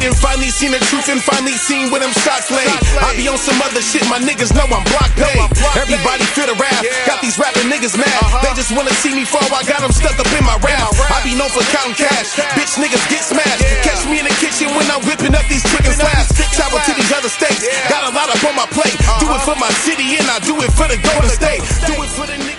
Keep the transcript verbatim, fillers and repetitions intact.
it and finally seen the truth and finally seen where them shots lay. I be on some other shit, my niggas know I'm block paid. Everybody feel the rap, got these rapping niggas mad. They just wanna see me fall, I got them stuck up in my rap. I be known for counting cash, bitch niggas get smashed. Catch me in the kitchen when I'm whipping up these chicken slabs. Travel to these other states, got a lot up on my plate. Do it for my city and I do it for the Golden State. Do it for the